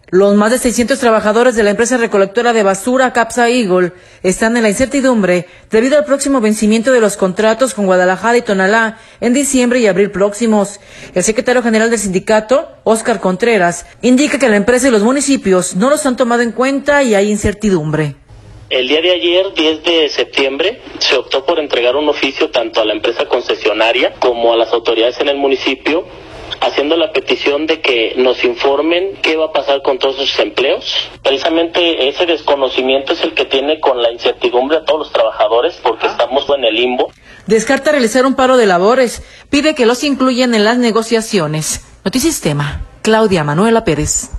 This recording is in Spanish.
Los más de 600 trabajadores de la empresa recolectora de basura Capsa Eagle están en la incertidumbre debido al próximo vencimiento de los contratos con Guadalajara y Tonalá en diciembre y abril próximos. El secretario general del sindicato, Óscar Contreras, indica que la empresa y los municipios no los han tomado en cuenta y hay incertidumbre. El día de ayer, 10 de septiembre, se optó por entregar un oficio tanto a la empresa concesionaria como a las autoridades en el municipio, haciendo la petición de que nos informen qué va a pasar con todos esos empleos. Precisamente ese desconocimiento es el que tiene con la incertidumbre a todos los trabajadores porque estamos en el limbo. Descarta realizar un paro de labores, pide que los incluyan en las negociaciones. Notisistema, Claudia Manuela Pérez.